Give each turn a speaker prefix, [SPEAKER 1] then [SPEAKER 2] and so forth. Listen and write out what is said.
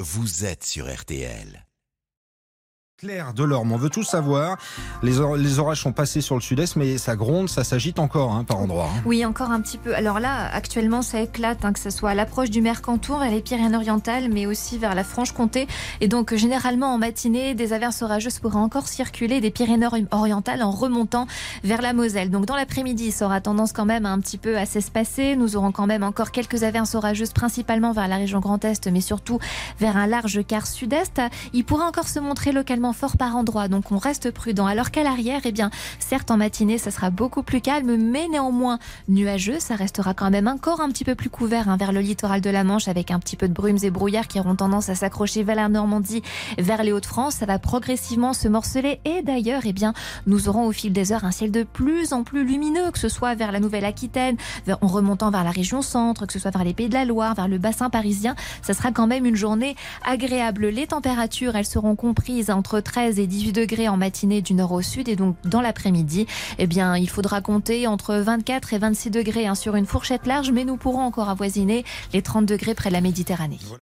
[SPEAKER 1] vous êtes sur RTL.
[SPEAKER 2] Claire Delorme, on veut tout savoir. Les orages sont passés sur le sud-est, mais ça gronde, ça s'agite encore par endroits.
[SPEAKER 3] Oui, encore un petit peu. Alors là, actuellement, ça éclate, que ce soit à l'approche du Mercantour, vers les Pyrénées-Orientales, mais aussi vers la Franche-Comté. Et donc, généralement, en matinée, des averses orageuses pourraient encore circuler des Pyrénées-Orientales en remontant vers la Moselle. Donc, dans l'après-midi, ça aura tendance quand même un petit peu à s'espacer. Nous aurons quand même encore quelques averses orageuses, principalement vers la région Grand Est, mais surtout vers un large quart sud-est. Il pourrait encore se montrer localement fort par endroits, donc on reste prudent. Alors qu'à l'arrière, certes en matinée, ça sera beaucoup plus calme, mais néanmoins nuageux. Ça restera quand même encore un petit peu plus couvert vers le littoral de la Manche, avec un petit peu de brumes et brouillards qui auront tendance à s'accrocher vers la Normandie, vers les Hauts-de-France. Ça va progressivement se morceler et d'ailleurs, nous aurons au fil des heures un ciel de plus en plus lumineux, que ce soit vers la Nouvelle-Aquitaine, en remontant vers la région centre, que ce soit vers les Pays de la Loire, vers le bassin parisien. Ça sera quand même une journée agréable. Les températures, elles seront comprises entre 13 et 18 degrés en matinée du nord au sud, et donc dans l'après-midi, il faudra compter entre 24 et 26 degrés sur une fourchette large, mais nous pourrons encore avoisiner les 30 degrés près de la Méditerranée.